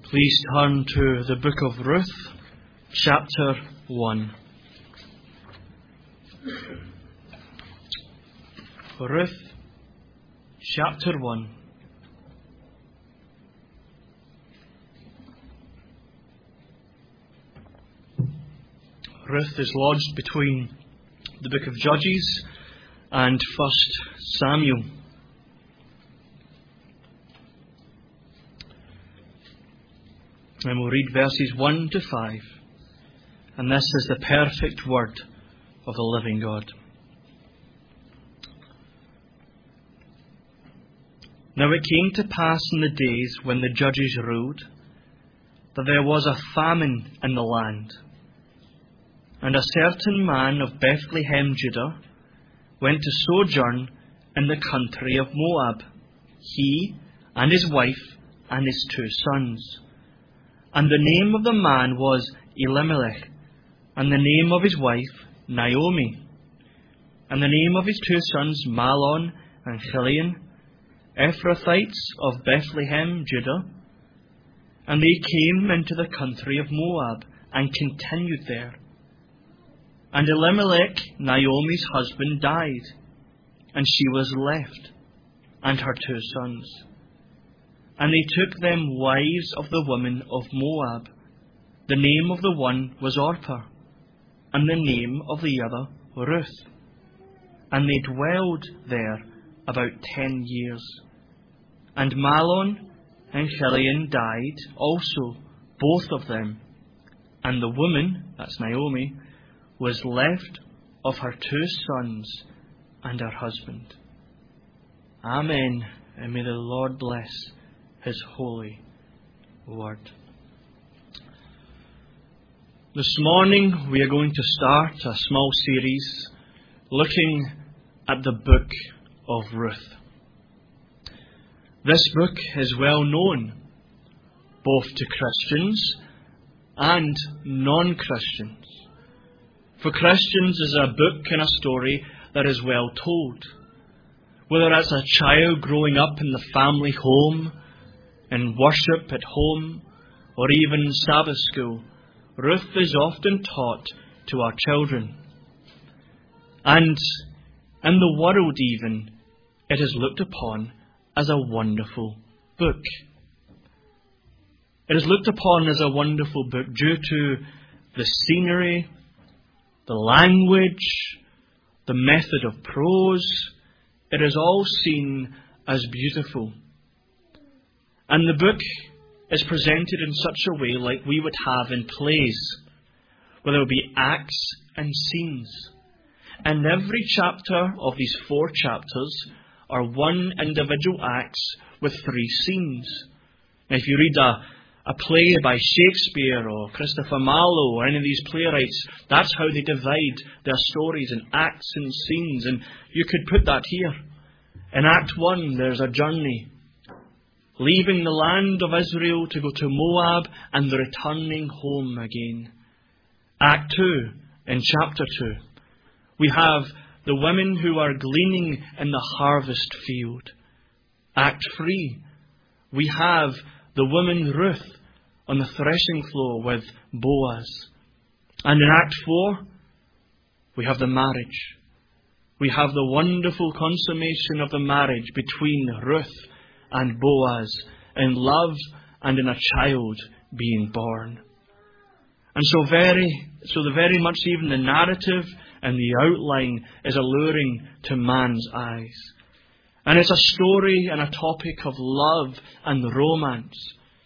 Please turn to the book of Ruth, chapter 1. Ruth, chapter 1. Ruth is lodged between the book of Judges and 1 Samuel. And we'll read verses 1 to 5. And this is the perfect word of the living God. Now it came to pass in the days when the judges ruled, that there was a famine in the land. And a certain man of Bethlehem, Judah, went to sojourn in the country of Moab, he and his wife and his 2 sons. And the name of the man was Elimelech, and the name of his wife Naomi, and the name of his 2 sons Mahlon and Chilion, Ephrathites of Bethlehem, Judah. And they came into the country of Moab, and continued there. And Elimelech, Naomi's husband, died, and she was left, and her 2 sons. And they took them wives of the women of Moab. The name of the one was Orpah, and the name of the other Ruth. And they dwelled there about 10 years. And Mahlon and Chilion died also, both of them. And the woman, that's Naomi, was left of her 2 sons and her husband. Amen. And may the Lord bless His holy word. This morning we are going to start a small series looking at the book of Ruth. This book is well known both to Christians and non-Christians. For Christians, it is a book and a story that is well told. Whether it's a child growing up in the family home, in worship at home, or even Sabbath school, Ruth is often taught to our children. And in the world even, it is looked upon as a wonderful book. It is looked upon as a wonderful book due to the scenery, the language, the method of prose. It is all seen as beautiful. And the book is presented in such a way like we would have in plays, where there will be acts and scenes. And every chapter of these 4 chapters are one individual acts with 3 scenes. Now, if you read a play by Shakespeare or Christopher Marlowe or any of these playwrights, that's how they divide their stories in acts and scenes. And you could put that here. In Act 1, there's a journey, leaving the land of Israel to go to Moab and returning home again. Act 2, in chapter 2, we have the women who are gleaning in the harvest field. Act 3, we have the woman Ruth on the threshing floor with Boaz. And in Act 4, we have the marriage. We have the wonderful consummation of the marriage between Ruth and Boaz, in love and in a child being born. And so very much even the narrative and the outline is alluring to man's eyes. And it's a story and a topic of love and romance.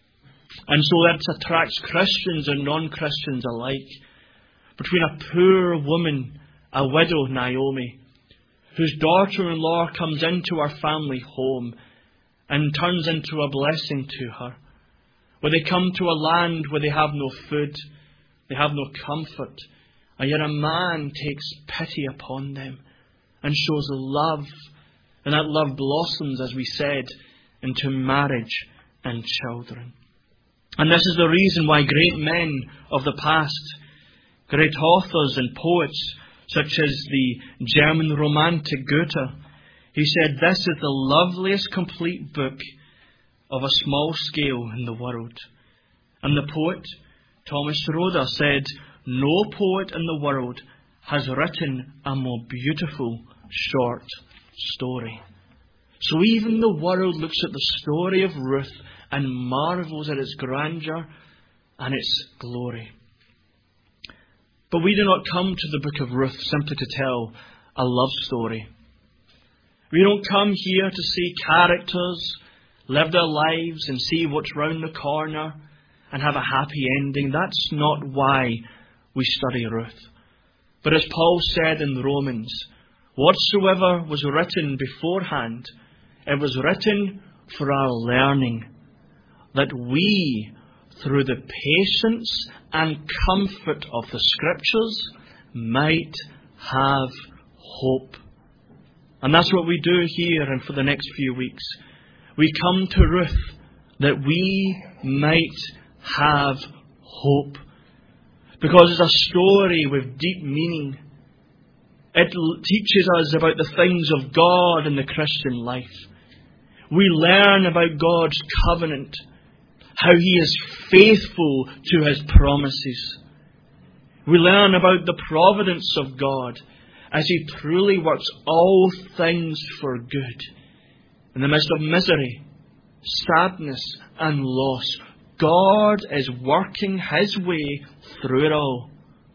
And so that attracts Christians and non-Christians alike. Between a poor woman, a widow, Naomi, whose daughter-in-law comes into her family home and turns into a blessing to her, where they come to a land where they have no food, they have no comfort, and yet a man takes pity upon them and shows love, and that love blossoms, as we said, into marriage and children. And this is the reason why great men of the past, great authors and poets, such as the German romantic Goethe, he said, "This is the loveliest complete book of a small scale in the world." And the poet, Thomas Schroeder, said, "No poet in the world has written a more beautiful short story." So even the world looks at the story of Ruth and marvels at its grandeur and its glory. But we do not come to the book of Ruth simply to tell a love story. We don't come here to see characters live their lives and see what's round the corner and have a happy ending. That's not why we study Ruth. But as Paul said in Romans, whatsoever was written beforehand, it was written for our learning, that we, through the patience and comfort of the Scriptures, might have hope. And that's what we do here and for the next few weeks. We come to Ruth that we might have hope. Because it's a story with deep meaning. It teaches us about the things of God in the Christian life. We learn about God's covenant, how He is faithful to His promises. We learn about the providence of God as He truly works all things for good. In the midst of misery, sadness and loss, God is working His way through it all.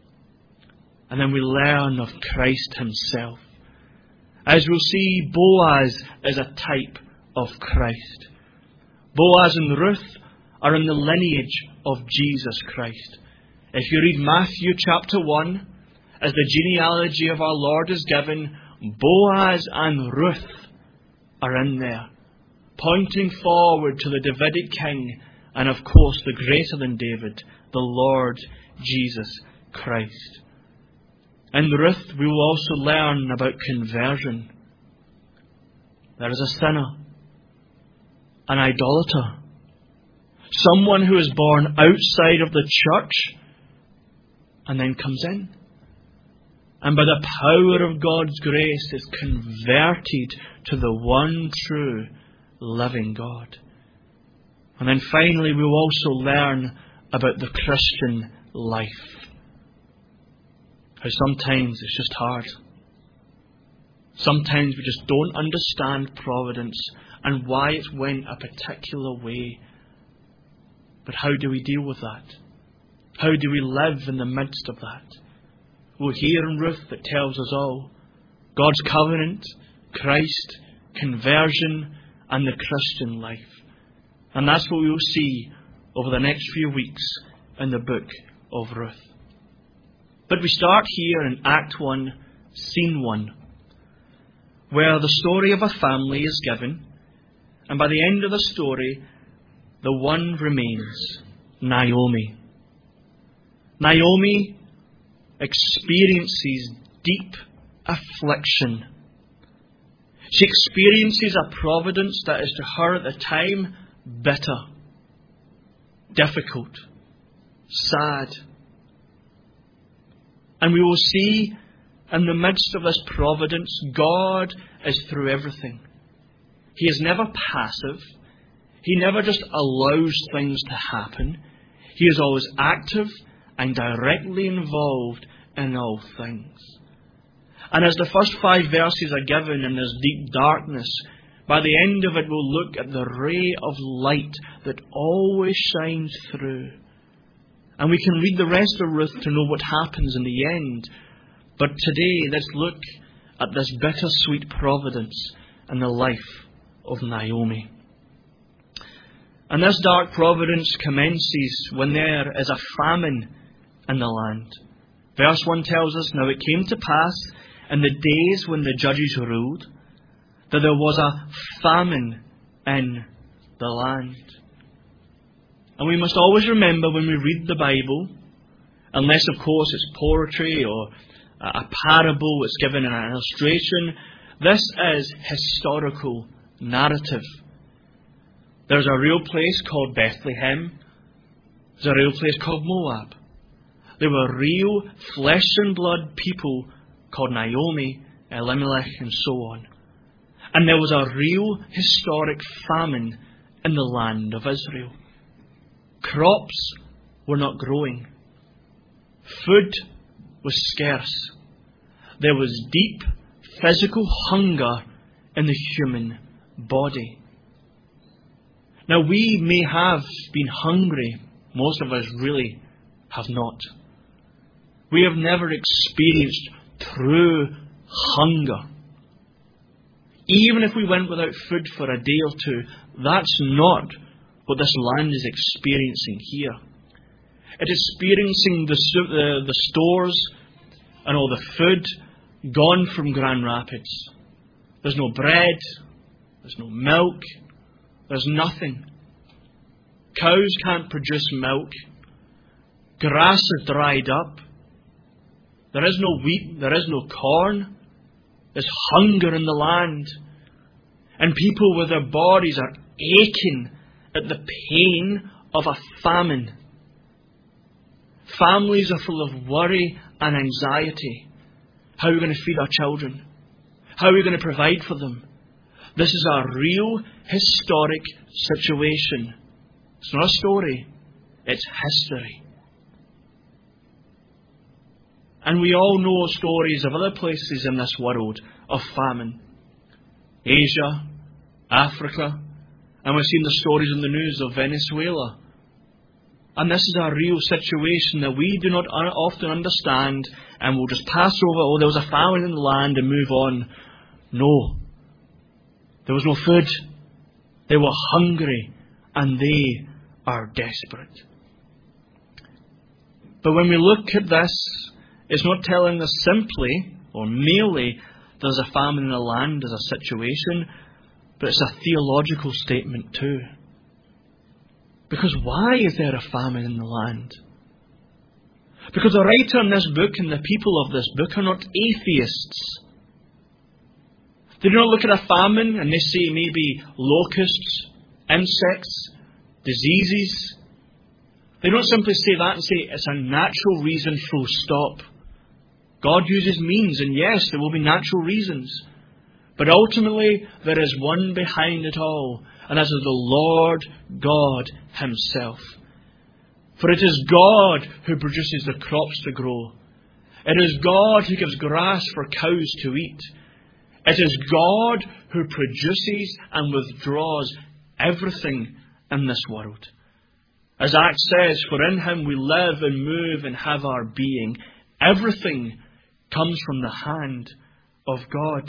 And then we learn of Christ Himself. As we'll see, Boaz is a type of Christ. Boaz and Ruth are in the lineage of Jesus Christ. If you read Matthew chapter 1, as the genealogy of our Lord is given, Boaz and Ruth are in there, pointing forward to the Davidic king and of course the greater than David, the Lord Jesus Christ. In Ruth we will also learn about conversion. There is a sinner, an idolater, someone who is born outside of the church and then comes in. And by the power of God's grace is converted to the one true living God. And then finally we will also learn about the Christian life. How sometimes it's just hard. Sometimes we just don't understand providence and why it went a particular way. But how do we deal with that? How do we live in the midst of that? Well, here in Ruth it tells us all. God's covenant, Christ, conversion, and the Christian life. And that's what we will see over the next few weeks in the book of Ruth. But we start here in Act 1, Scene 1, where the story of a family is given, and by the end of the story, the one remains, Naomi. Naomi experiences deep affliction. She experiences a providence that is to her at the time bitter, difficult, sad. And we will see in the midst of this providence, God is through everything. He is never passive. He never just allows things to happen. He is always active and directly involved in all things. And as the first 5 verses are given in this deep darkness, by the end of it we'll look at the ray of light that always shines through. And we can read the rest of Ruth to know what happens in the end. But today let's look at this bittersweet providence in the life of Naomi. And this dark providence commences when there is a famine in the land. Verse 1 tells us, "Now it came to pass in the days when the judges ruled, that there was a famine in the land." And we must always remember when we read the Bible, unless of course it's poetry or a parable that's given in an illustration, this is historical narrative. There's a real place called Bethlehem. There's a real place called Moab. There were real flesh and blood people called Naomi, Elimelech, and so on. And there was a real historic famine in the land of Israel. Crops were not growing. Food was scarce. There was deep physical hunger in the human body. Now, we may have been hungry. Most of us really have not. We have never experienced true hunger. Even if we went without food for a day or two, that's not what this land is experiencing here. It is experiencing the stores and all the food gone from Grand Rapids. There's no bread, there's no milk, there's nothing. Cows can't produce milk. Grass is dried up. There is no wheat, there is no corn. There's hunger in the land. And people with their bodies are aching at the pain of a famine. Families are full of worry and anxiety. How are we going to feed our children? How are we going to provide for them? This is a real historic situation. It's not a story, it's history. And we all know stories of other places in this world of famine. Asia, Africa, and we've seen the stories in the news of Venezuela. And this is a real situation that we do not often understand, and we'll just pass over, oh, there was a famine in the land, and move on. No. There was no food. They were hungry, and they are desperate. But when we look at this, it's not telling us simply, or merely, there's a famine in the land as a situation, but it's a theological statement too. Because why is there a famine in the land? Because the writer in this book and the people of this book are not atheists. They do not look at a famine and they say maybe locusts, insects, diseases. They don't simply say that and say it's a natural reason, full stop. God uses means, and yes, there will be natural reasons. But ultimately, there is one behind it all, and that is the Lord God Himself. For it is God who produces the crops to grow. It is God who gives grass for cows to eat. It is God who produces and withdraws everything in this world. As Acts says, for in Him we live and move and have our being. Everything comes from the hand of God.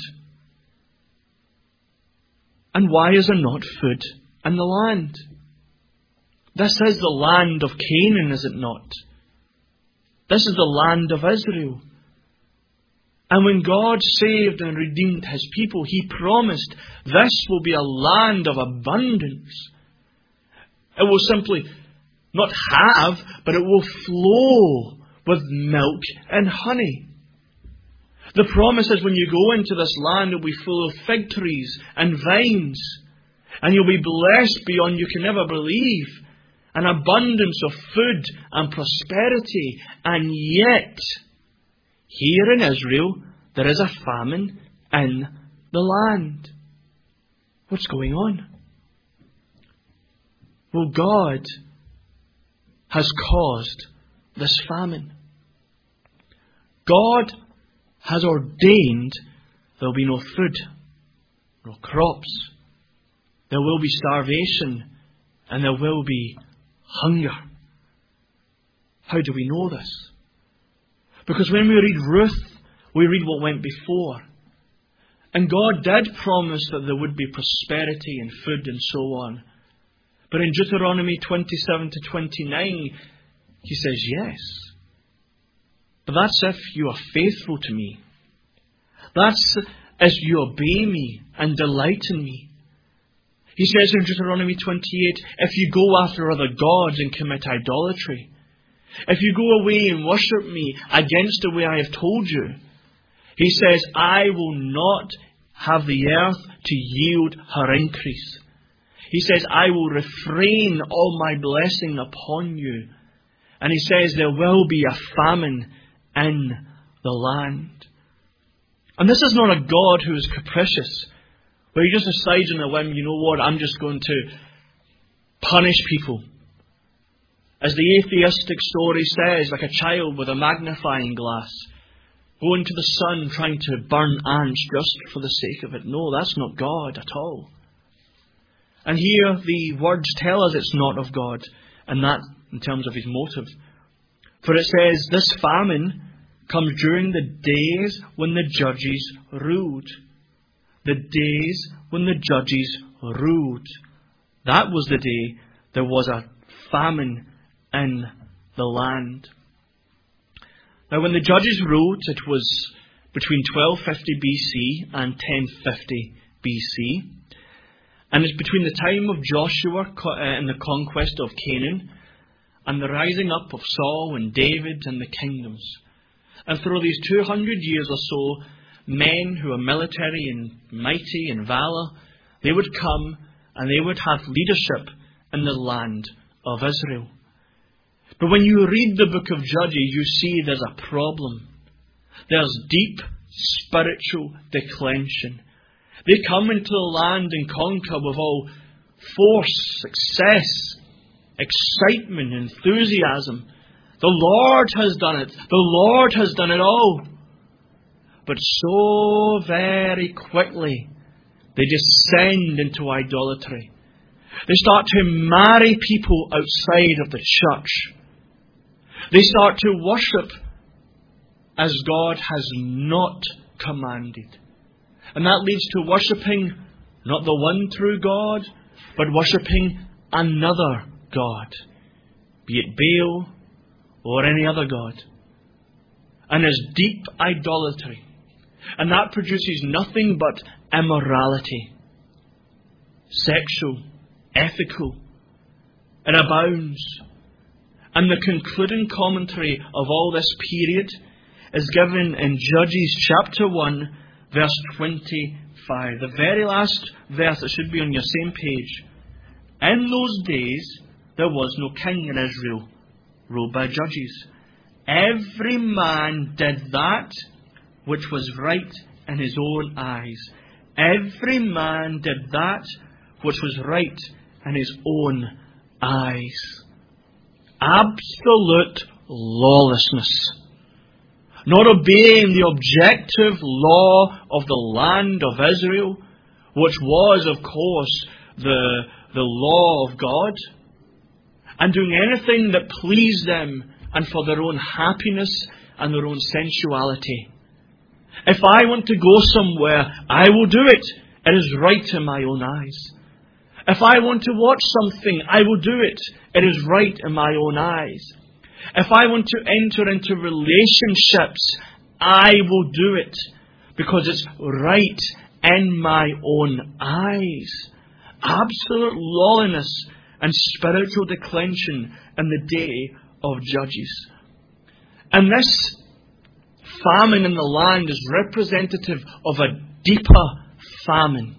And why is there not food in the land? This is the land of Canaan, is it not? This is the land of Israel. And when God saved and redeemed His people, He promised this will be a land of abundance. It will simply not have, but it will flow with milk and honey. The promise is when you go into this land, it will be full of fig trees and vines. And you'll be blessed beyond you can ever believe. An abundance of food and prosperity. And yet, here in Israel, there is a famine in the land. What's going on? Well, God has caused this famine. God has ordained there will be no food, no crops. There will be starvation and there will be hunger. How do we know this? Because when we read Ruth, we read what went before. And God did promise that there would be prosperity and food and so on. But in Deuteronomy 27 to 29, He says, yes. But that's if you are faithful to me. That's as you obey me and delight in me. He says in Deuteronomy 28, if you go after other gods and commit idolatry, if you go away and worship me against the way I have told you, He says, I will not have the earth to yield her increase. He says, I will refrain all my blessing upon you. And He says, there will be a famine in the land. And this is not a God who is capricious, where He just decides on a whim, you know what, I'm just going to punish people. As the atheistic story says, like a child with a magnifying glass, going to the sun trying to burn ants just for the sake of it. No, that's not God at all. And here the words tell us it's not of God, and that in terms of his motive. For it says, this famine comes during the days when the judges ruled. The days when the judges ruled. That was the day there was a famine in the land. Now when the judges ruled, it was between 1250 BC and 1050 BC. And it's between the time of Joshua and the conquest of Canaan and the rising up of Saul and David and the kingdoms. And through these 200 years or so, men who are military and mighty in valour, they would come and they would have leadership in the land of Israel. But when you read the book of Judges, you see there's a problem. There's deep spiritual declension. They come into the land and conquer with all force, success, excitement, enthusiasm. The Lord has done it. The Lord has done it all. But so very quickly, they descend into idolatry. They start to marry people outside of the church. They start to worship as God has not commanded. And that leads to worshipping not the one true God, but worshipping another God, be it Baal or any other god. And there's deep idolatry. And that produces nothing but immorality. Sexual, ethical. It abounds. And the concluding commentary of all this period is given in Judges chapter 1, verse 25. The very last verse, it should be on your same page. In those days, there was no king in Israel, ruled by judges. Every man did that which was right in his own eyes. Every man did that which was right in his own eyes. Absolute lawlessness. Not obeying the objective law of the land of Israel, which was, of course, the law of God, and doing anything that pleased them and for their own happiness and their own sensuality. If I want to go somewhere, I will do it. It is right in my own eyes. If I want to watch something, I will do it. It is right in my own eyes. If I want to enter into relationships, I will do it because it's right in my own eyes. Absolute lawlessness and spiritual declension in the day of Judges. And this famine in the land is representative of a deeper famine.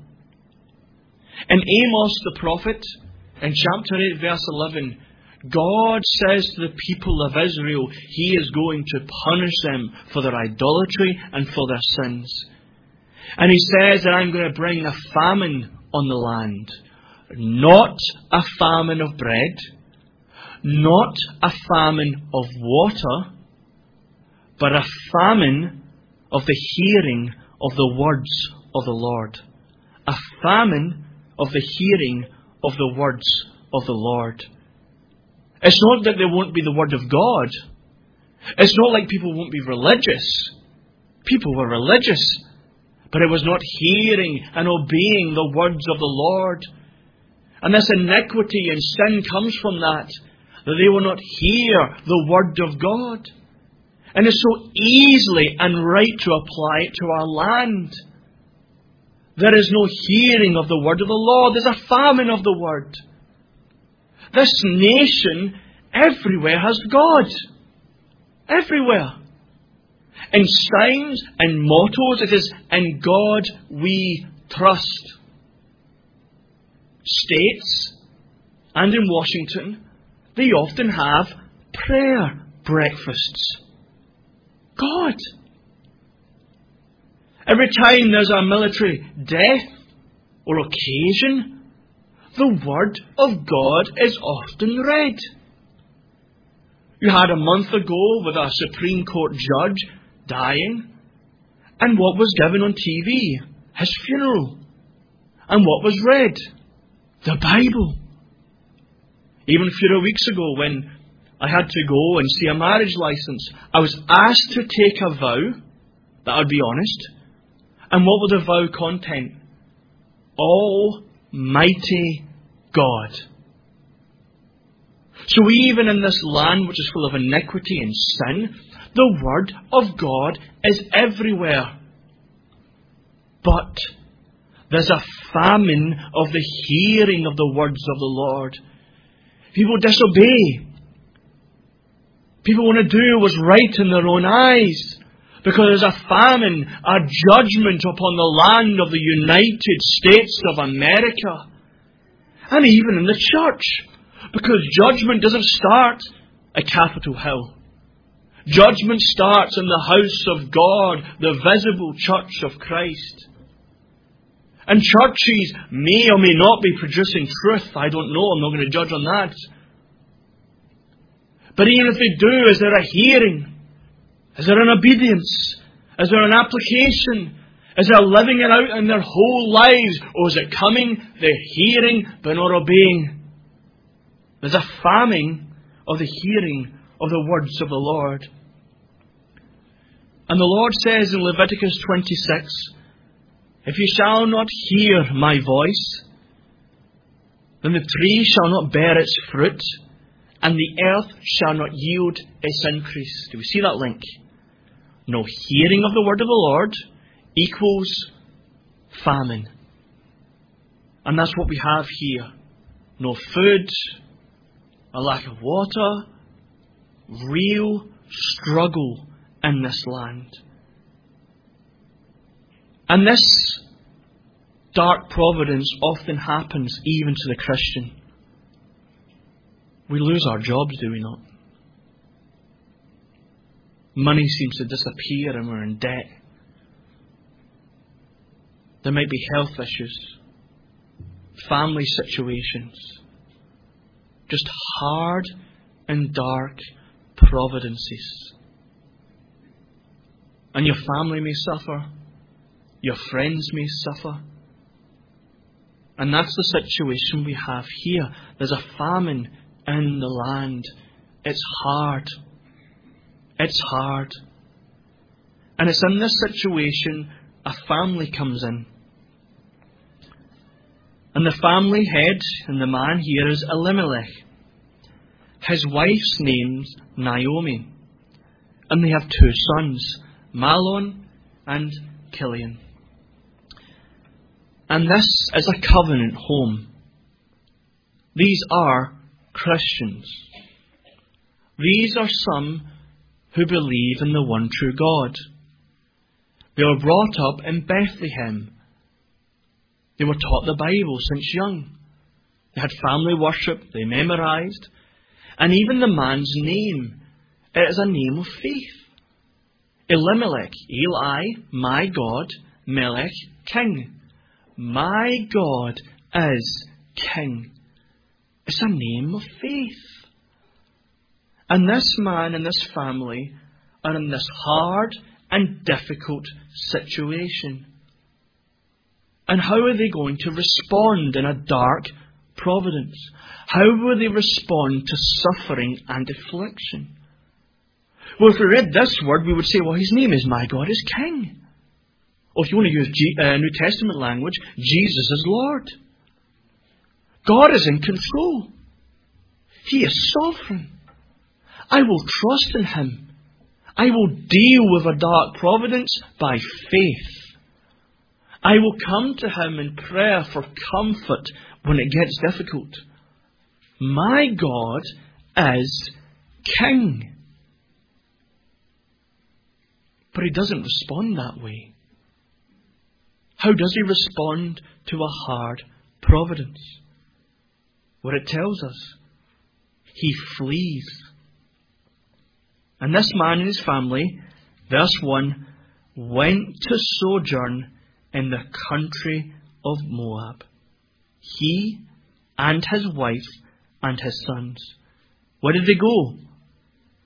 In Amos the prophet, in chapter 8 verse 11, God says to the people of Israel, He is going to punish them for their idolatry and for their sins. And He says that I'm going to bring a famine on the land. Not a famine of bread, not a famine of water, but a famine of the hearing of the words of the Lord. A famine of the hearing of the words of the Lord. It's not that there won't be the Word of God. It's not like people won't be religious. People were religious, but it was not hearing and obeying the words of the Lord. And this iniquity and sin comes from that they will not hear the Word of God. And it's so easily and right to apply it to our land. There is no hearing of the Word of the Lord. There's a famine of the Word. This nation everywhere has God. Everywhere. In signs and mottos, it is in God we trust. States and in Washington, they often have prayer breakfasts. God. Every time there's a military death or occasion, the Word of God is often read. You had a month ago with a Supreme Court judge dying. And what was given on TV? His funeral. And what was read? The Bible. Even a few weeks ago when I had to go and see a marriage license, I was asked to take a vow that I'd be honest. And what was the vow content? Almighty God. So even in this land which is full of iniquity and sin, the Word of God is everywhere. But there's a famine of the hearing of the words of the Lord. People disobey. People want to do what's right in their own eyes. Because there's a famine, a judgment upon the land of the United States of America. And even in the church. Because judgment doesn't start at Capitol Hill. Judgment starts in the house of God, the visible church of Christ. And churches may or may not be producing truth. I don't know. I'm not going to judge on that. But even if they do, is there a hearing? Is there an obedience? Is there an application? Is there living it out in their whole lives? Or is it coming, they're hearing, but not obeying? There's a famine of the hearing of the words of the Lord. And the Lord says in Leviticus 26, if you shall not hear my voice, then the tree shall not bear its fruit, and the earth shall not yield its increase. Do we see that link? No hearing of the word of the Lord equals famine. And that's what we have here. No food, a lack of water, real struggle in this land. And this dark providence often happens even to the Christian. We lose our jobs, do we not? Money seems to disappear and we're in debt. There might be health issues, family situations, just hard and dark providences. And your family may suffer, your friends may suffer. And that's the situation we have here. There's a famine in the land. It's hard. It's hard. And it's in this situation a family comes in. And the family head, and the man here is Elimelech. His wife's name's Naomi. And they have two sons, Mahlon and Chilion. And this is a covenant home. These are Christians. These are some who believe in the one true God. They were brought up in Bethlehem. They were taught the Bible since young. They had family worship, they memorized. And even the man's name, it is a name of faith. Elimelech, Eli, my God, Melech, king. My God is king. It's a name of faith. And this man and this family are in this hard and difficult situation. And how are they going to respond in a dark providence? How will they respond to suffering and affliction? Well, if we read this word, we would say, well, his name is my God is king. Or if you want to use New Testament language, Jesus is Lord. God is in control. He is sovereign. I will trust in Him. I will deal with a dark providence by faith. I will come to Him in prayer for comfort when it gets difficult. My God is king. But He doesn't respond that way. How does He respond to a hard providence? Well, it tells us He flees. And this man and his family, verse 1, went to sojourn in the country of Moab. He and his wife and his sons. Where did they go?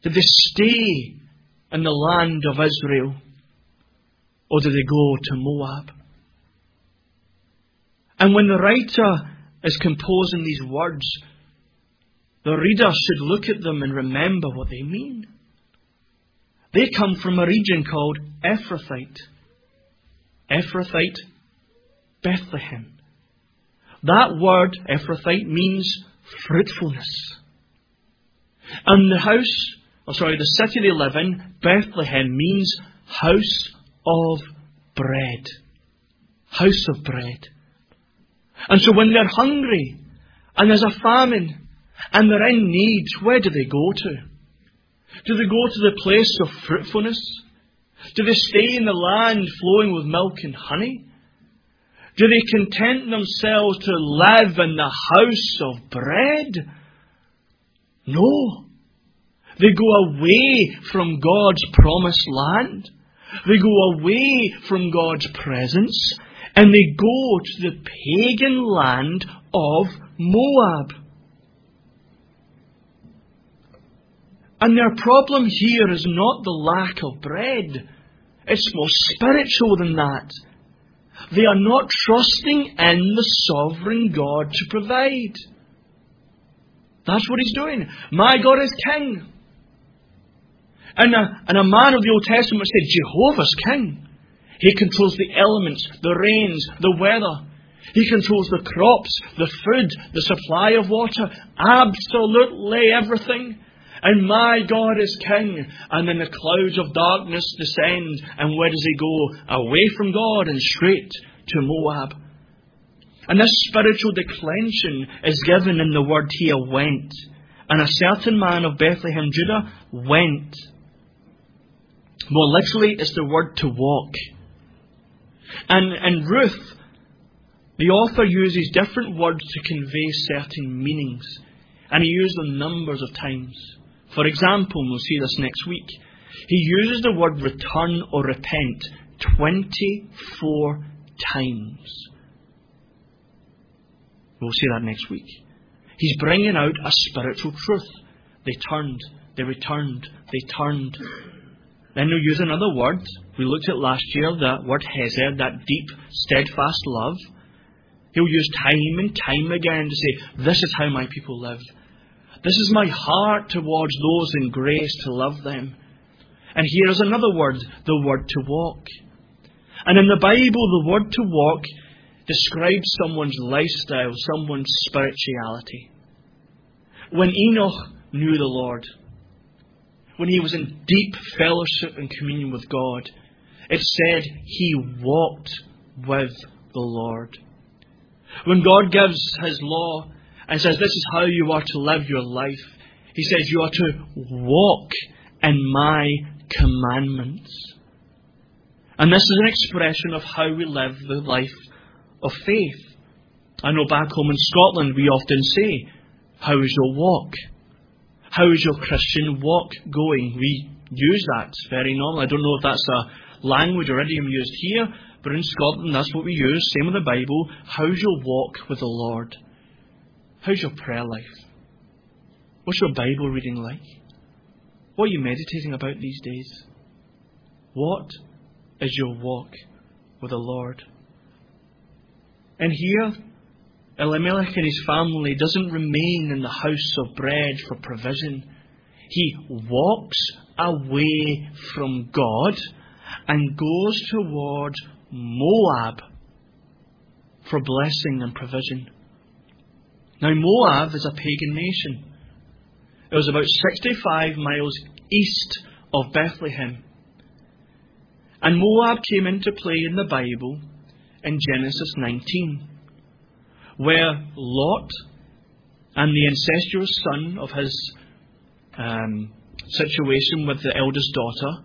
Did they stay in the land of Israel? Or did they go to Moab? And when the writer is composing these words, the reader should look at them and remember what they mean. They come from a region called Ephrathite. Ephrathite, Bethlehem. That word, Ephrathite, means fruitfulness. And the city they live in, Bethlehem, means house of bread. House of bread. And so when they're hungry, and there's a famine, and they're in need, where do they go to? Do they go to the place of fruitfulness? Do they stay in the land flowing with milk and honey? Do they content themselves to live in the house of bread? No. They go away from God's promised land. They go away from God's presence. And they go to the pagan land of Moab. And their problem here is not the lack of bread. It's more spiritual than that. They are not trusting in the sovereign God to provide. That's what He's doing. My God is King. And a man of the Old Testament said, Jehovah's King. He controls the elements, the rains, the weather. He controls the crops, the food, the supply of water. Absolutely everything. And my God is King. And then the clouds of darkness descend. And where does He go? Away from God and straight to Moab. And this spiritual declension is given in the word here, went. And a certain man of Bethlehem, Judah, went. More literally, it's the word to walk. And Ruth, the author uses different words to convey certain meanings. And he used them numbers of times. For example, and we'll see this next week, he uses the word return or repent 24 times. We'll see that next week. He's bringing out a spiritual truth. They turned, they returned, they turned. Then he'll use another word. We looked at last year, that word hesed, that deep, steadfast love. He'll use time and time again to say, this is how my people live. This is my heart towards those in grace to love them. And here is another word, the word to walk. And in the Bible, the word to walk describes someone's lifestyle, someone's spirituality. When Enoch knew the Lord, when he was in deep fellowship and communion with God, it said he walked with the Lord. When God gives His law and says, this is how you are to live your life, He says you are to walk in my commandments. And this is an expression of how we live the life of faith. I know back home in Scotland we often say, how is your walk? How is your Christian walk going? We use that very normal. I don't know if that's a language or idiom used here, but in Scotland that's what we use. Same with the Bible. How's your walk with the Lord? How's your prayer life? What's your Bible reading like? What are you meditating about these days? What is your walk with the Lord? And here, Elimelech and his family doesn't remain in the house of bread for provision. He walks away from God and goes towards Moab for blessing and provision. Now Moab is a pagan nation. It was about 65 miles east of Bethlehem. And Moab came into play in the Bible in Genesis 19. Where Lot and the incestuous son of his situation with the eldest daughter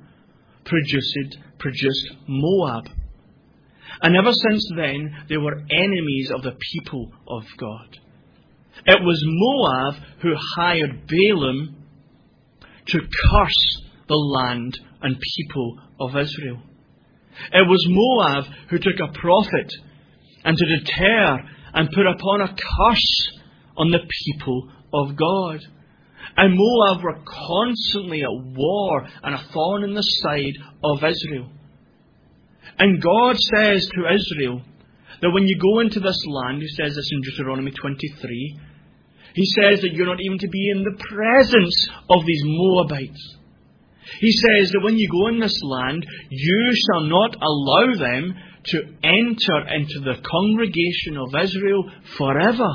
produced Moab. And ever since then, they were enemies of the people of God. It was Moab who hired Balaam to curse the land and people of Israel. It was Moab who took a prophet and to deter and put upon a curse on the people of God. And Moab were constantly at war and a thorn in the side of Israel. And God says to Israel that when you go into this land, He says this in Deuteronomy 23, He says that you're not even to be in the presence of these Moabites. He says that when you go in this land, you shall not allow them to enter into the congregation of Israel forever.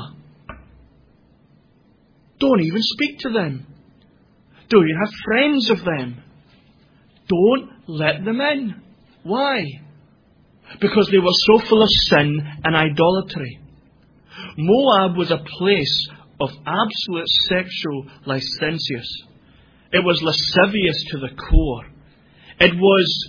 Don't even speak to them. Don't even have friends of them. Don't let them in. Why? Because they were so full of sin and idolatry. Moab was a place of absolute sexual licentious. It was lascivious to the core. It was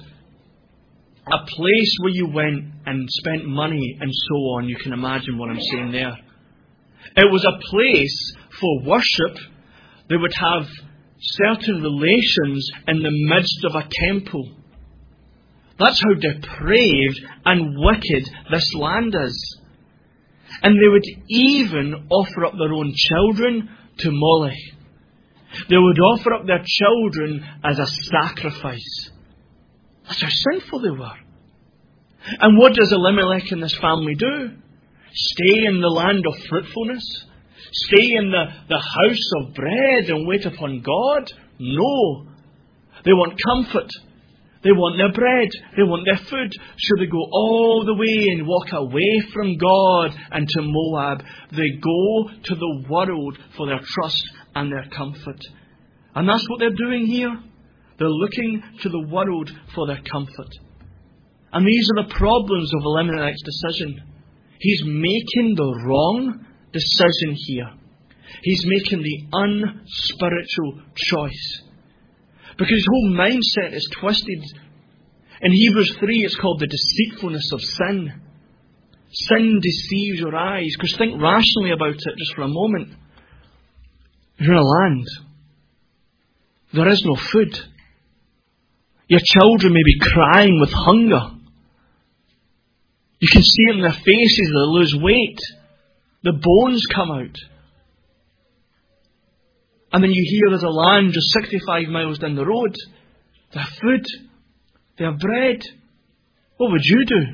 a place where you went and spent money and so on. You can imagine what I'm saying there. It was a place for worship. They would have certain relations in the midst of a temple. That's how depraved and wicked this land is. And they would even offer up their own children to Molech. They would offer up their children as a sacrifice. That's how sinful they were. And what does Elimelech and this family do? Stay in the land of fruitfulness? Stay in the house of bread and wait upon God? No. They want comfort. They want their bread. They want their food. So they go all the way and walk away from God and to Moab. They go to the world for their trust and their comfort. And that's what they're doing here. They're looking to the world for their comfort. And these are the problems of Elimelech's decision. He's making the wrong decision here. He's making the unspiritual choice. Because his whole mindset is twisted. In Hebrews 3, it's called the deceitfulness of sin. Sin deceives your eyes. Because think rationally about it just for a moment. You're in a land. There is no food. Your children may be crying with hunger. You can see it in their faces. They lose weight. The bones come out. And then you hear there's a land just 65 miles down the road. They have food. They have bread. What would you do?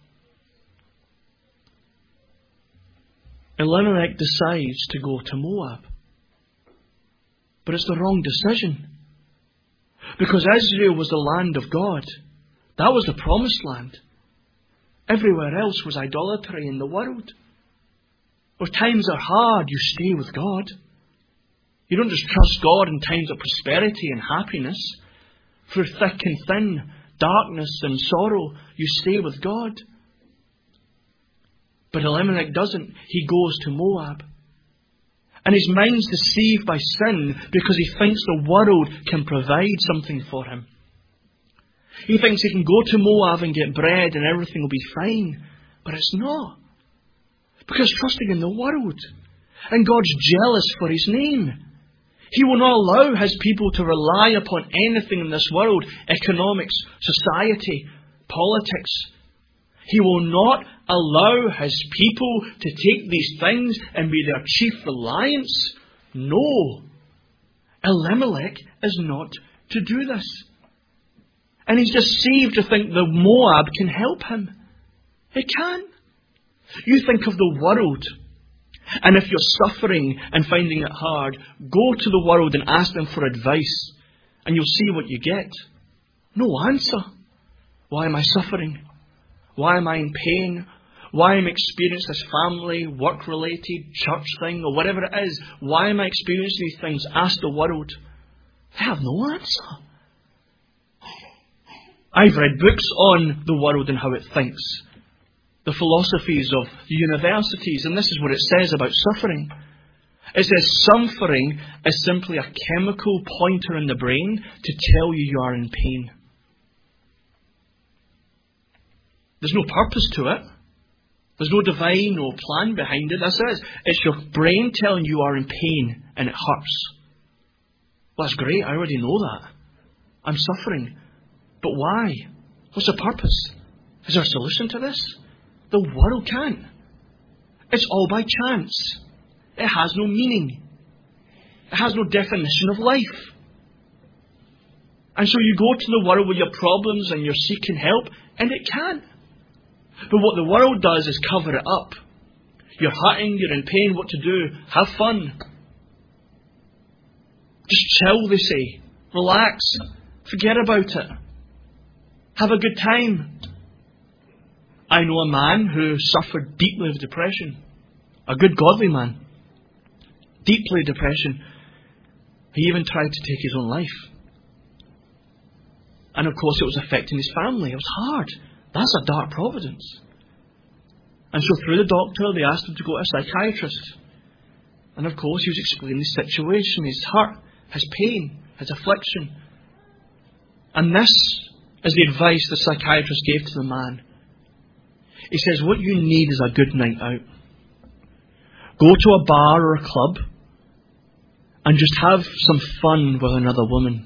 Elimelech decides to go to Moab. But it's the wrong decision. Because Israel was the land of God. That was the promised land. Everywhere else was idolatry in the world. Where times are hard, you stay with God. You don't just trust God in times of prosperity and happiness. Through thick and thin, darkness and sorrow, you stay with God. But Elimelech doesn't. He goes to Moab. And his mind's deceived by sin because he thinks the world can provide something for him. He thinks he can go to Moab and get bread and everything will be fine. But it's not. Because trusting in the world. And God's jealous for His name. He will not allow His people to rely upon anything in this world. Economics, society, politics. He will not allow His people to take these things and be their chief reliance. No. Elimelech is not to do this. And he's deceived to think that Moab can help him. It can. You think of the world. And if you're suffering and finding it hard, go to the world and ask them for advice. And you'll see what you get. No answer. Why am I suffering? Why am I in pain? Why am I experiencing this family, work-related, church thing, or whatever it is? Why am I experiencing these things? Ask the world. They have no answer. I've read books on the world and how it thinks. The philosophies of the universities, and this is what it says about suffering. It says suffering is simply a chemical pointer in the brain to tell you are in pain. There's no purpose to it. There's no divine or plan behind it. This is. It's your brain telling you are in pain and it hurts. Well, that's great. I already know that. I'm suffering. But why? What's the purpose? Is there a solution to this? The world can't. It's all by chance. It has no meaning. It has no definition of life. And so you go to the world with your problems and you're seeking help, and it can't. But what the world does is cover it up. You're hurting, you're in pain, what to do? Have fun. Just chill, they say. Relax. Forget about it. Have a good time. I know a man who suffered deeply of depression. A good godly man. Deeply depression. He even tried to take his own life. And of course it was affecting his family. It was hard. That's a dark providence. And so through the doctor they asked him to go to a psychiatrist. And of course he was explaining the situation, his hurt, his pain, his affliction. And this is the advice the psychiatrist gave to the man. He says, what you need is a good night out. Go to a bar or a club and just have some fun with another woman.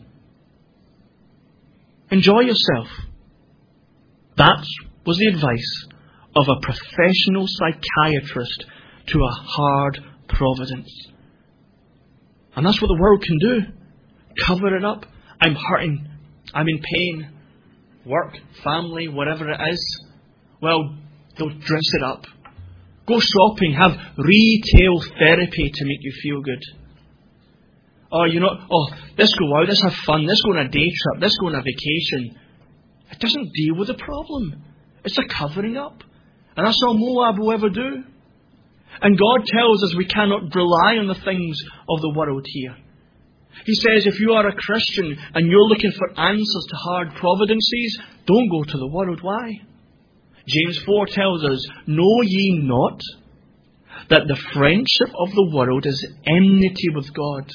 Enjoy yourself. That was the advice of a professional psychiatrist to a hard providence. And that's what the world can do. Cover it up. I'm hurting. I'm in pain. Work, family, whatever it is. Well, they'll dress it up. Go shopping. Have retail therapy to make you feel good. Or, let's go out, let's have fun, let's go on a day trip, let's go on a vacation. It doesn't deal with the problem. It's a covering up. And that's all Moab will ever do. And God tells us we cannot rely on the things of the world here. He says if you are a Christian and you're looking for answers to hard providences, don't go to the world. Why? James 4 tells us, know ye not that the friendship of the world is enmity with God?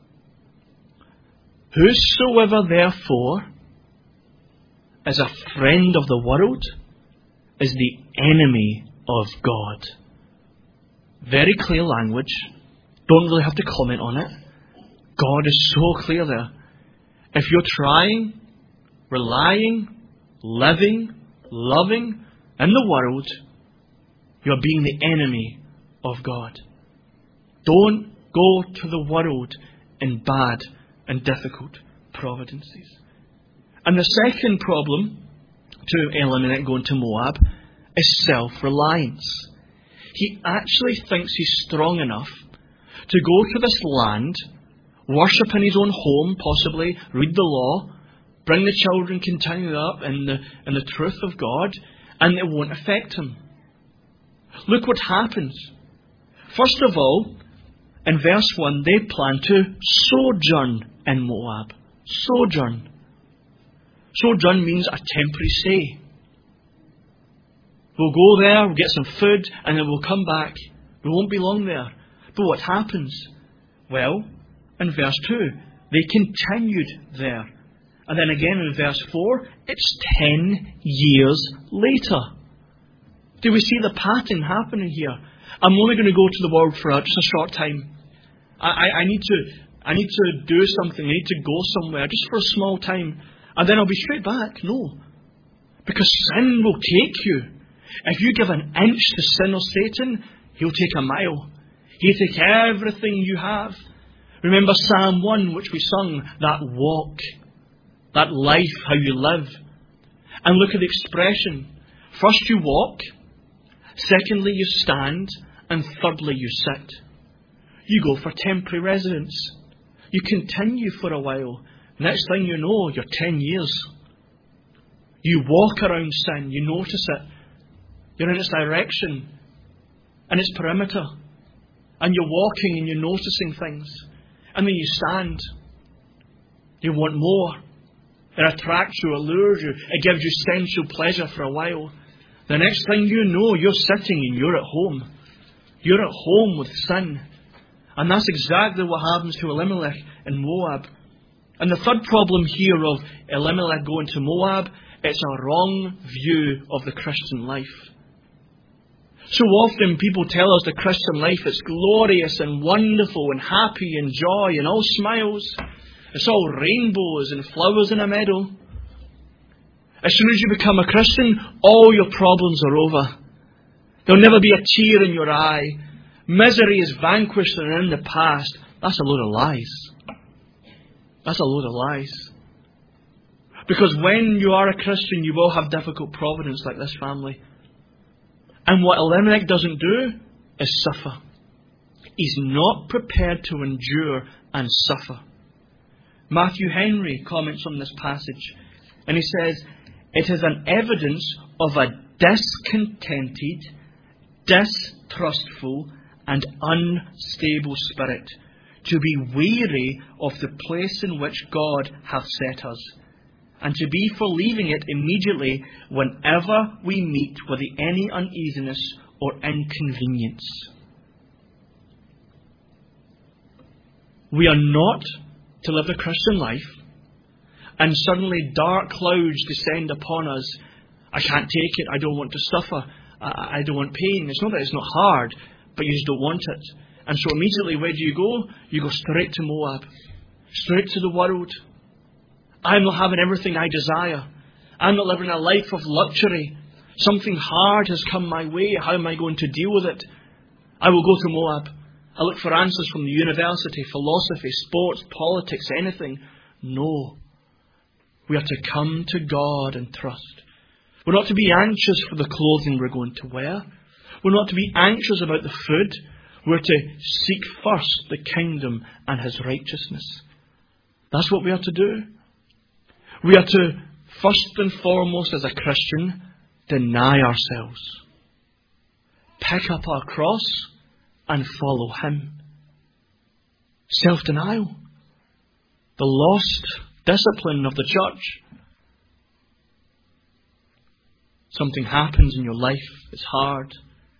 Whosoever therefore is a friend of the world is the enemy of God. Very clear language. Don't really have to comment on it. God is so clear there. If you're trying, relying, living, loving in the world, you're being the enemy of God. Don't go to the world in bad and difficult providences. And the second problem to Elimelech going to Moab is self-reliance. He actually thinks he's strong enough to go to this land, worship in his own home, possibly, read the law, bring the children continually up in the truth of God, and it won't affect him. Look what happens. First of all, in verse 1, they plan to sojourn in Moab. Sojourn. Sojourn means a temporary stay. We'll go there, we'll get some food, and then we'll come back. We won't be long there. But what happens? Well, in verse 2, they continued there. And then again in verse 4, it's 10 years later. Do we see the pattern happening here? I'm only going to go to the world for just a short time. I need to do something. I need to go somewhere just for a small time. And then I'll be straight back. No. Because sin will take you. If you give an inch to sin or Satan, he'll take a mile. He'll take everything you have. Remember Psalm 1, which we sung, that walk, that life, how you live. And look at the expression. First you walk, secondly you stand, and thirdly you sit. You go for temporary residence. You continue for a while. Next thing you know, you're 10 years. You walk around sin, you notice it. You're in its direction, and its perimeter. And you're walking and you're noticing things. And then you stand. You want more. It attracts you, allures you. It gives you sensual pleasure for a while. The next thing you know, you're sitting and you're at home. You're at home with sin. And that's exactly what happens to Elimelech in Moab. And the third problem here of Elimelech going to Moab, it's a wrong view of the Christian life. So often people tell us the Christian life is glorious and wonderful and happy and joy and all smiles. It's all rainbows and flowers in a meadow. As soon as you become a Christian, all your problems are over. There'll never be a tear in your eye. Misery is vanquished and in the past. That's a load of lies. That's a load of lies. Because when you are a Christian, you will have difficult providence like this family. And what Elimelech doesn't do is suffer. He's not prepared to endure and suffer. Matthew Henry comments on this passage, and he says, it is an evidence of a discontented, distrustful, and unstable spirit to be weary of the place in which God hath set us, and to be for leaving it immediately whenever we meet with any uneasiness or inconvenience. We are not to live the Christian life and suddenly dark clouds descend upon us. I can't take it. I don't want to suffer. I don't want pain. It's not that it's not hard, but you just don't want it. And so immediately, where do you go? You go straight to Moab. Straight to the world. I'm not having everything I desire. I'm not living a life of luxury. Something hard has come my way. How am I going to deal with it? I will go to Moab. I look for answers from the university, philosophy, sports, politics, anything. No. We are to come to God and trust. We're not to be anxious for the clothing we're going to wear. We're not to be anxious about the food. We're to seek first the kingdom and His righteousness. That's what we are to do. We are to, first and foremost as a Christian, deny ourselves. Pick up our cross and follow Him. Self-denial. The lost discipline of the church. Something happens in your life. It's hard.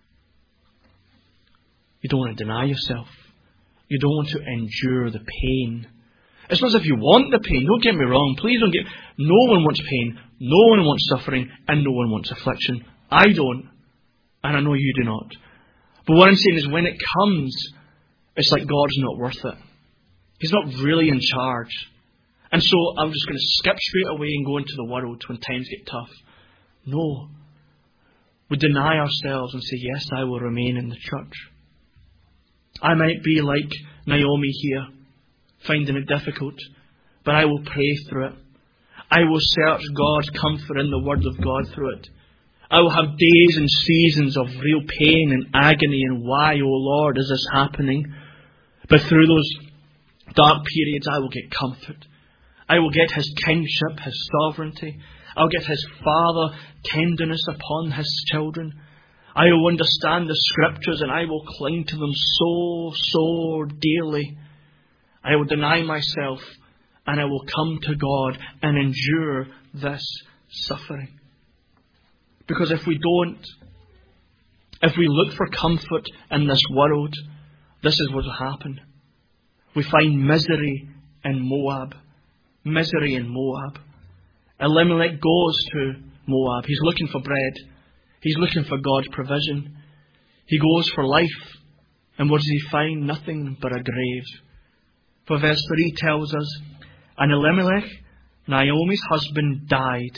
You don't want to deny yourself. You don't want to endure the pain. It's not as if you want the pain. Don't get me wrong. Please don't get... No one wants pain. No one wants suffering. And no one wants affliction. I don't. And I know you do not. But what I'm saying is when it comes, it's like God's not worth it. He's not really in charge. And so I'm just going to skip straight away and go into the world when times get tough. No. We deny ourselves and say, yes, I will remain in the church. I might be like Naomi here, finding it difficult, but I will pray through it. I will search God's comfort in the Word of God through it. I will have days and seasons of real pain and agony and why, oh Lord, is this happening? But through those dark periods I will get comfort. I will get His kingship, His sovereignty. I'll get His Father tenderness upon His children. I will understand the Scriptures and I will cling to them so dearly. I will deny myself and I will come to God and endure this suffering. Because if we don't, if we look for comfort in this world, this is what will happen. We find misery in Moab. Misery in Moab. Elimelech goes to Moab. He's looking for bread. He's looking for God's provision. He goes for life. And what does he find? Nothing but a grave. For verse 3 tells us, and Elimelech, Naomi's husband, died.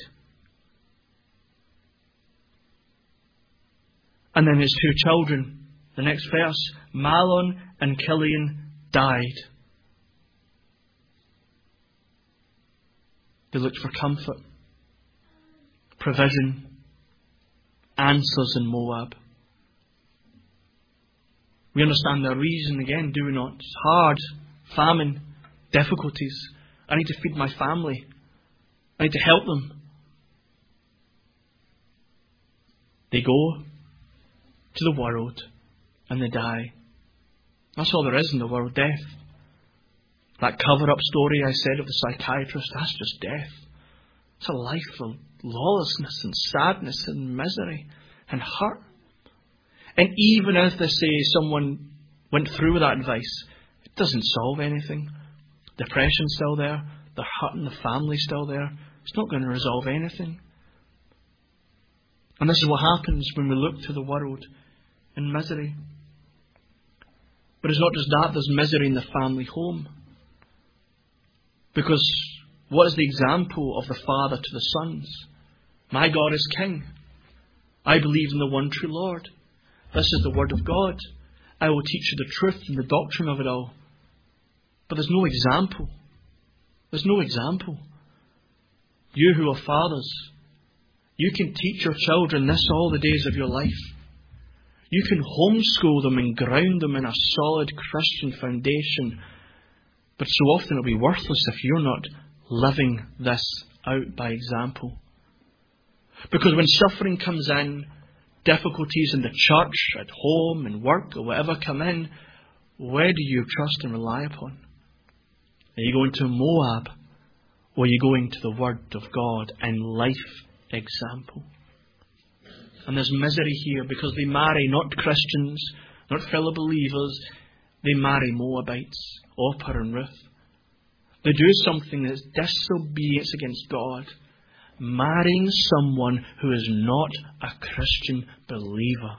And then his two children, the next verse, Mahlon and Chilion, died. They looked for comfort, provision, answers in Moab. We understand the reason again, do we not? It's hard, famine, difficulties. I need to feed my family. I need to help them. They go to the world and they die. That's all there is in the world, death. That cover-up story I said of the psychiatrist, that's just death. It's a life of lawlessness and sadness and misery and hurt. And even if they say someone went through with that advice, it doesn't solve anything. Depression's still there. The hurt in the family's still there. It's not going to resolve anything. And this is what happens when we look to the world in misery. But it's not just that, there's misery in the family home. Because what is the example of the father to the sons? My God is king. I believe in the one true Lord. This is the word of God. I will teach you the truth and the doctrine of it all. But there's no example. There's no example. You who are fathers, you can teach your children this all the days of your life. You can homeschool them and ground them in a solid Christian foundation. But so often it'll be worthless if you're not living this out by example. Because when suffering comes in, difficulties in the church, at home, in work, or whatever come in, where do you trust and rely upon? Are you going to Moab, or are you going to the Word of God and life example? And there's misery here because they marry not Christians, not fellow believers. They marry Moabites, Orpah and Ruth. They do something that's disobedience against God, marrying someone who is not a Christian believer.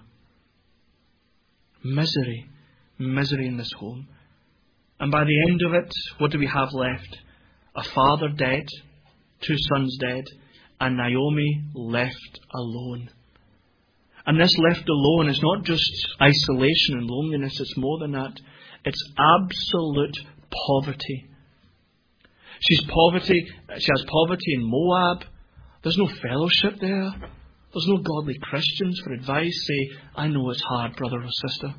Misery in this home. And by the end of it, what do we have left? A father dead, 2 sons dead, and Naomi left alone. And this left alone is not just isolation and loneliness, it's more than that. It's absolute poverty. She has poverty in Moab. There's no fellowship there. There's no godly Christians for advice. Say, I know it's hard, brother or sister.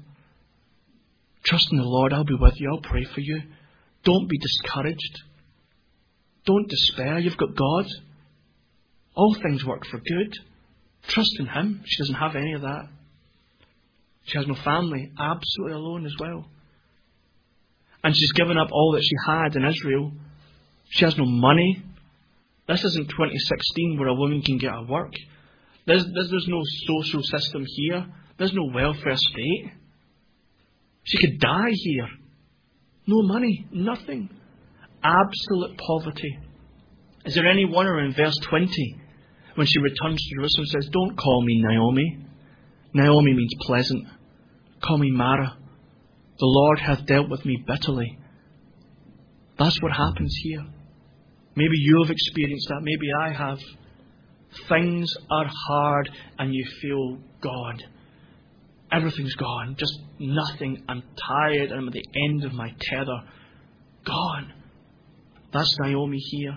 Trust in the Lord, I'll be with you, I'll pray for you. Don't be discouraged. Don't despair, you've got God. All things work for good. Trust in Him. She doesn't have any of that. She has no family, absolutely alone as well. And she's given up all that she had in Israel. She has no money. This isn't 2016 where a woman can get a work. There's no social system here. There's no welfare state. She could die here. No money, nothing. Absolute poverty. Is there any wonder in verse 20 when she returns to Jerusalem says, don't call me Naomi. Naomi means pleasant. Call me Mara. The Lord hath dealt with me bitterly. That's what happens here. Maybe you have experienced that. Maybe I have. Things are hard and you feel God. Everything's gone. Just nothing. I'm tired. I'm at the end of my tether. Gone. That's Naomi here.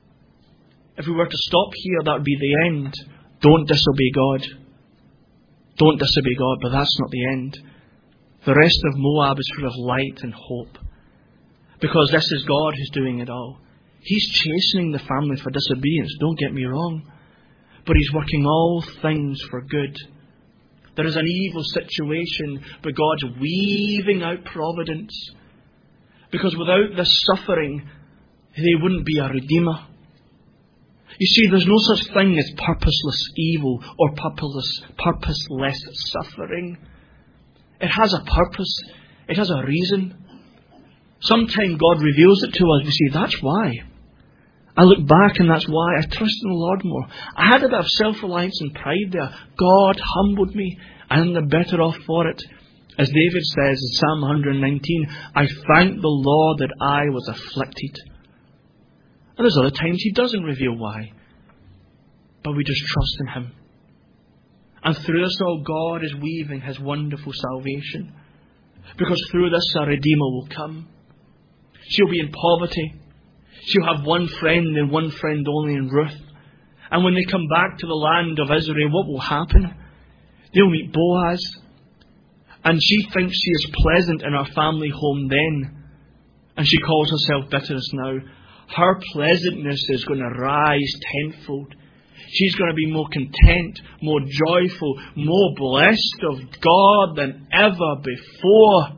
If we were to stop here, that would be the end. Don't disobey God. Don't disobey God, but that's not the end. The rest of Moab is full of light and hope. Because this is God who's doing it all. He's chastening the family for disobedience, don't get me wrong. But He's working all things for good. There is an evil situation, but God's weaving out providence. Because without this suffering, there wouldn't be a Redeemer. You see, there's no such thing as purposeless evil or purposeless suffering. It has a purpose. It has a reason. Sometimes God reveals it to us. We say, that's why. I look back and that's why. I trust in the Lord more. I had a bit of self-reliance and pride there. God humbled me and I'm better off for it. As David says in Psalm 119, I thank the Lord that I was afflicted. And there's other times He doesn't reveal why. But we just trust in Him. And through this all, God is weaving His wonderful salvation. Because through this, a Redeemer will come. She'll be in poverty. She'll have one friend and one friend only in Ruth. And when they come back to the land of Israel, what will happen? They'll meet Boaz. And she thinks she is pleasant in her family home then. And she calls herself bitterness now. Her pleasantness is going to rise tenfold. She's going to be more content, more joyful, more blessed of God than ever before.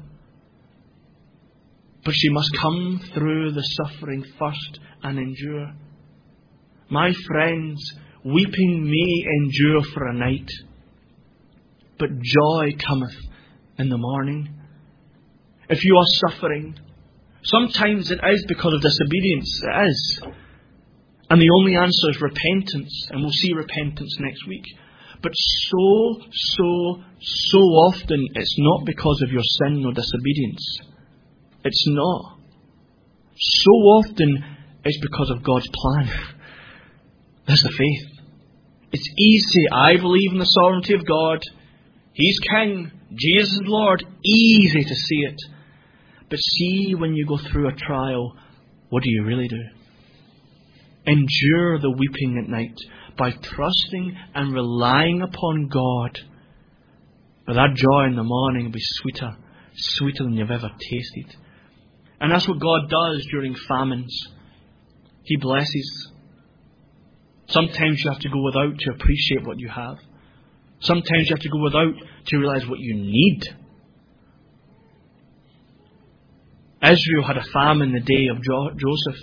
But she must come through the suffering first and endure. My friends, weeping may endure for a night, but joy cometh in the morning. If you are suffering, sometimes it is because of disobedience. It is. And the only answer is repentance. And we'll see repentance next week. But so often it's not because of your sin or disobedience. It's not. So often it's because of God's plan. That's the faith. It's easy. I believe in the sovereignty of God. He's King. Jesus is Lord. Easy to see it. But see, when you go through a trial, what do you really do? Endure the weeping at night by trusting and relying upon God. But that joy in the morning will be sweeter, sweeter than you've ever tasted. And that's what God does during famines. He blesses. Sometimes you have to go without to appreciate what you have. Sometimes you have to go without to realize what you need. Israel had a famine the day of Joseph.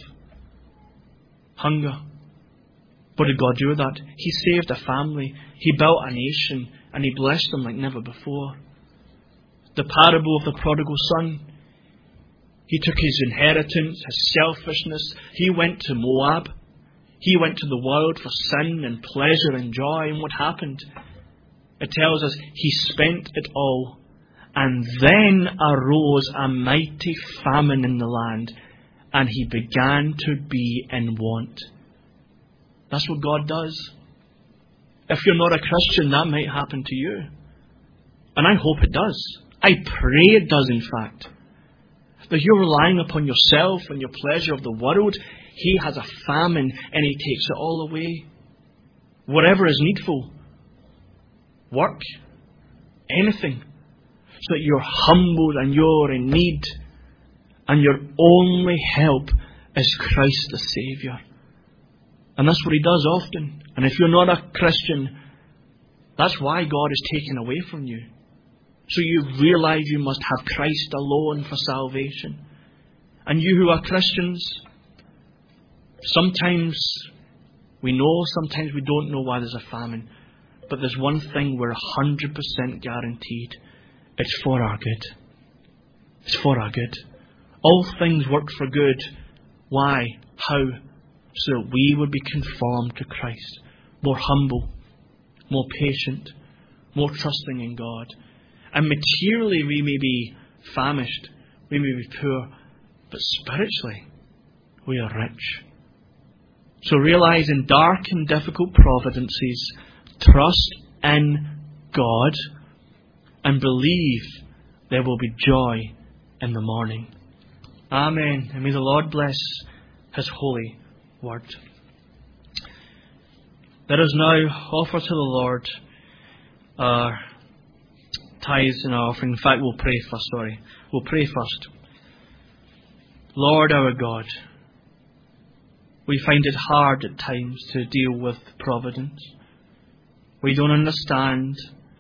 Hunger. What did God do with that? He saved a family. He built a nation. And He blessed them like never before. The parable of the prodigal son. He took his inheritance, his selfishness. He went to Moab. He went to the world for sin and pleasure and joy. And what happened? It tells us he spent it all. And then arose a mighty famine in the land. And he began to be in want. That's what God does. If you're not a Christian, that might happen to you. And I hope it does. I pray it does, in fact. That you're relying upon yourself and your pleasure of the world. He has a famine and He takes it all away. Whatever is needful. Work. Anything. So that you're humbled and you're in need. And your only help is Christ the Saviour. And that's what He does often. And if you're not a Christian, that's why God is taken away from you. So you realize you must have Christ alone for salvation. And you who are Christians, sometimes we know, sometimes we don't know why there's a famine. But there's one thing we're 100% guaranteed. It's for our good. It's for our good. All things work for good. Why? How? So that we would be conformed to Christ. More humble. More patient. More trusting in God. And materially we may be famished. We may be poor. But spiritually we are rich. So realize in dark and difficult providences, trust in God and believe there will be joy in the morning. Amen. And may the Lord bless His holy word. Let us now offer to the Lord our tithes and our offering. In fact, we'll pray first. We'll pray first. Lord our God, we find it hard at times to deal with providence. We don't understand.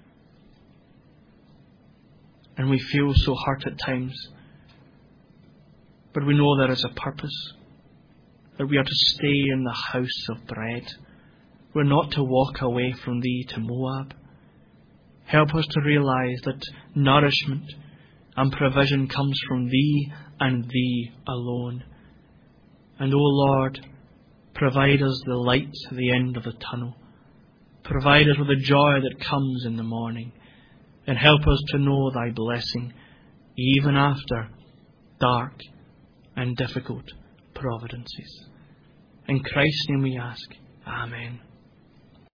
And we feel so hurt at times. But we know there is a purpose. That we are to stay in the house of bread. We're not to walk away from Thee to Moab. Help us to realize that nourishment and provision comes from Thee and Thee alone. And, O Lord, provide us the light at the end of the tunnel. Provide us with the joy that comes in the morning. And help us to know Thy blessing even after dark and difficult providences. In Christ's name we ask. Amen.